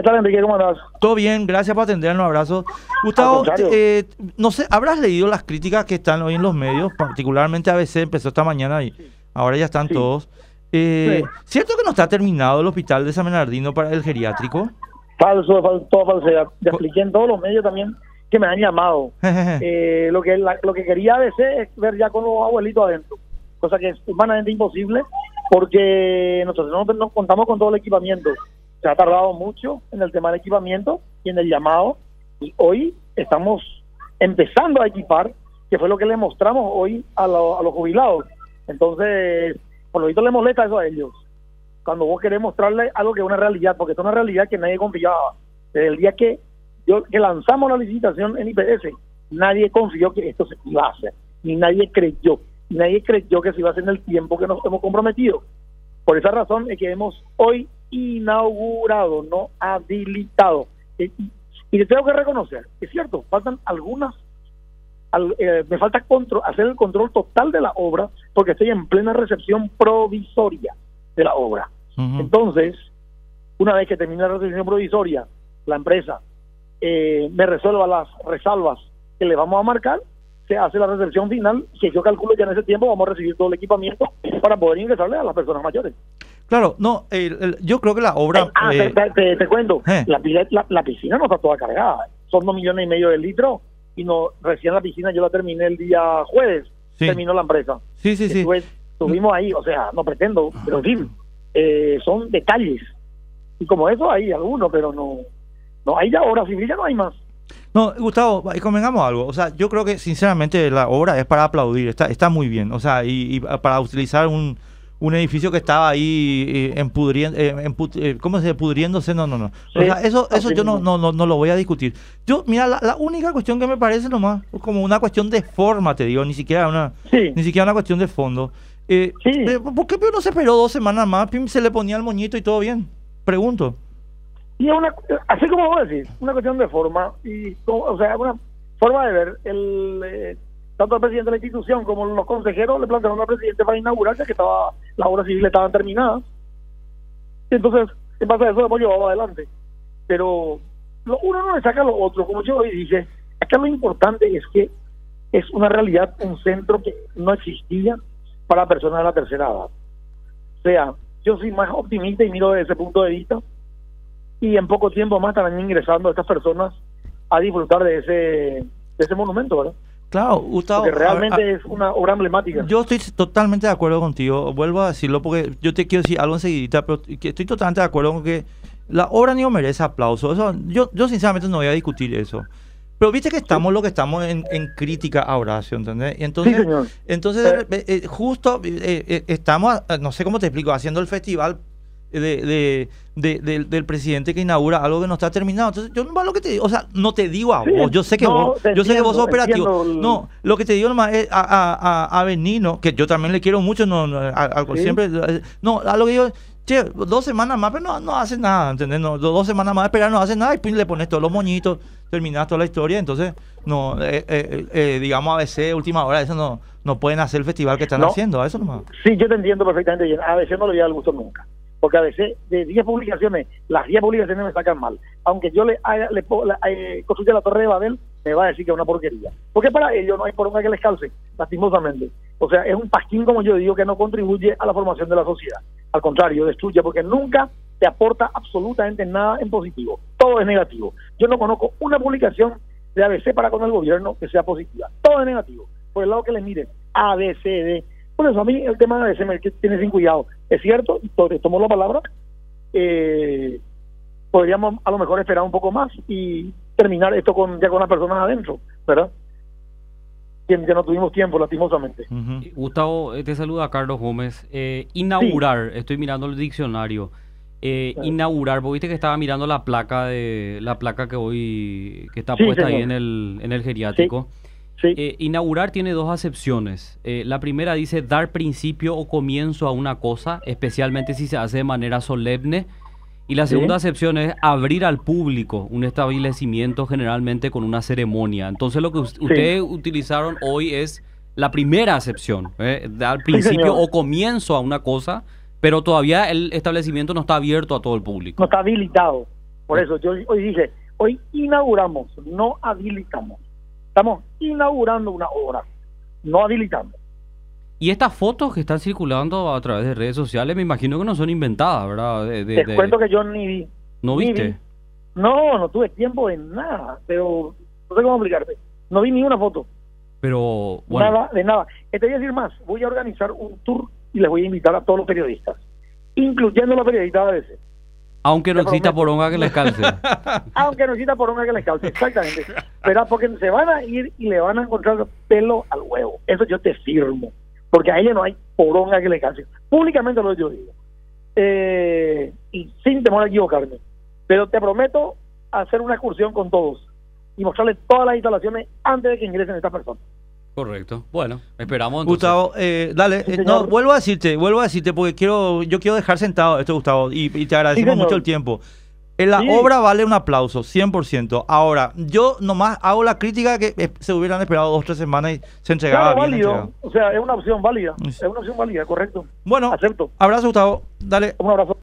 ¿Qué tal, Enrique? ¿Cómo andás? Todo bien, gracias por atendernos, abrazo. Al Gustavo, contrario. no sé, ¿habrás leído las críticas que están hoy en los medios? Particularmente ABC empezó esta mañana y ahora ya están Sí. todos. Sí. ¿Cierto que no está terminado el hospital de San Bernardino para el geriátrico? Falso, toda falsedad. Ya expliqué en todos los medios también que me han llamado. Lo que quería ABC es ver ya con los abuelitos adentro, cosa que es humanamente imposible porque nosotros no contamos con todo el equipamiento. Se ha tardado mucho en el tema del equipamiento y en el llamado, y hoy estamos empezando a equipar, que fue lo que le mostramos hoy a los jubilados. Entonces, por lo visto le molesta eso a ellos, cuando vos querés mostrarle algo que es una realidad, porque es una realidad que nadie confiaba. Desde el día que lanzamos la licitación en IPS, nadie confió que esto se iba a hacer, ni nadie creyó que se iba a hacer en el tiempo que nos hemos comprometido. Por esa razón es que hemos hoy inaugurado, no habilitado. Y te tengo que reconocer, es cierto, faltan algunas, me falta hacer el control total de la obra, porque estoy en plena recepción provisoria de la obra. Entonces, una vez que termine la recepción provisoria, la empresa me resuelva las resalvas que le vamos a marcar, se hace la recepción final, que yo calculo que en ese tiempo vamos a recibir todo el equipamiento para poder ingresarle a las personas mayores. Claro, no, yo creo que la obra... Te cuento, la piscina no está toda cargada, son 2,5 millones de litros, y recién la piscina yo la terminé el día jueves, terminó la empresa. Sí. Estuvimos ahí, o sea, no pretendo, pero en fin, son detalles, y como eso hay algunos, pero no hay ya obra civil, ya no hay más. No, Gustavo, convengamos algo, o sea, yo creo que sinceramente la obra es para aplaudir, está muy bien, o sea, y para utilizar un edificio que estaba ahí pudriéndose, no. Sí, O sea, eso yo no lo voy a discutir. Yo, mira, la única cuestión que me parece nomás, como una cuestión de forma, te digo, ni siquiera una cuestión de fondo. ¿Por qué no se esperó 2 semanas más? Pim, se le ponía el moñito y todo bien. Pregunto. Y es así como vos decís, una cuestión de forma, o sea, una forma de ver. Tanto el presidente de la institución como los consejeros le plantearon al presidente para inaugurar, ya que las obras civiles estaban terminadas. Entonces, en base a eso hemos llevado adelante. Pero uno no le saca lo otro, como yo hoy dije. Acá lo importante es que es una realidad, un centro que no existía para personas de la tercera edad. O sea, yo soy más optimista y miro desde ese punto de vista, y en poco tiempo más estarán ingresando estas personas a disfrutar de ese monumento, ¿verdad? Claro, Gustavo. Porque realmente es una obra emblemática. Yo estoy totalmente de acuerdo contigo, vuelvo a decirlo porque yo te quiero decir algo enseguidita, pero que estoy totalmente de acuerdo con que la obra ni merece aplauso. Eso, yo sinceramente no voy a discutir eso. Pero viste que estamos lo que estamos en crítica a Horacio, ¿entendés? Y entonces, sí, señor. Justo estamos, no sé cómo te explico, haciendo el festival del presidente que inaugura algo que no está terminado. Entonces yo no lo que te digo, o sea, no te digo a vos, yo sé que vos sos operativo. No, lo que te digo nomás es a Benino, que yo también le quiero mucho, siempre, a lo que digo, che, 2 semanas más, pero no hace nada, ¿entendés? 2 semanas más de esperar no hace nada, y pues le pones todos los moñitos, terminas toda la historia. Entonces digamos, a veces última hora eso no pueden hacer el festival que están haciendo, a eso nomás. Sí, yo te entiendo perfectamente, a veces no le voy a dar gusto nunca, porque a veces de 10 publicaciones, las 10 publicaciones me sacan mal. Aunque yo le construya la Torre de Babel, me va a decir que es una porquería. Porque para ellos no hay poronga que les calce, lastimosamente. O sea, es un pasquín, como yo digo, que no contribuye a la formación de la sociedad. Al contrario, destruye, porque nunca te aporta absolutamente nada en positivo. Todo es negativo. Yo no conozco una publicación de ABC para con el gobierno que sea positiva. Todo es negativo. Por el lado que les miren, A, B, C, D. Por eso a mí el tema de ABC que tiene sin cuidado. Es cierto, tomo la palabra, podríamos a lo mejor esperar un poco más y terminar esto ya con las personas adentro, ¿verdad? Que no tuvimos tiempo, lastimosamente. Gustavo, te saluda Carlos Gómez. Inaugurar, estoy mirando el diccionario. Inaugurar, porque viste que estaba mirando la placa que está puesta ahí en el geriátrico. Sí. Inaugurar tiene 2 acepciones. La primera dice dar principio o comienzo a una cosa, especialmente si se hace de manera solemne. Y la segunda acepción es abrir al público un establecimiento, generalmente con una ceremonia. Entonces lo que ustedes utilizaron hoy es la primera acepción, dar principio o comienzo a una cosa, pero todavía el establecimiento no está abierto a todo el público. No está habilitado. Por eso yo hoy dije, hoy inauguramos, no habilitamos. Estamos inaugurando una obra, no habilitando. Y estas fotos que están circulando a través de redes sociales, me imagino que no son inventadas, ¿verdad? Te cuento que yo ni vi. ¿No viste? No tuve tiempo de nada, pero no sé cómo explicarte. No vi ni una foto. Pero, bueno. Nada, de nada. Te voy a decir más, voy a organizar un tour y les voy a invitar a todos los periodistas, incluyendo los periodistas de ABC. Aunque no exista poronga que les calce. Aunque no exista poronga que les calce, exactamente. Pero porque se van a ir y le van a encontrar pelo al huevo. Eso yo te firmo. Porque a ella no hay poronga que le calce. Públicamente lo yo digo. Y sin temor a equivocarme. Pero te prometo hacer una excursión con todos y mostrarles todas las instalaciones antes de que ingresen estas personas. Correcto. Bueno, esperamos entonces. Gustavo, dale, Sí, no, vuelvo a decirte porque yo quiero dejar sentado esto, Gustavo, y te agradecemos mucho el tiempo. La obra vale un aplauso, 100%. Ahora, yo nomás hago la crítica que se hubieran esperado 2 o 3 semanas y se entregaba bien. Válido. O sea, es una opción válida. Es una opción válida, correcto. Bueno, acepto. Abrazo, Gustavo. Dale. Un abrazo.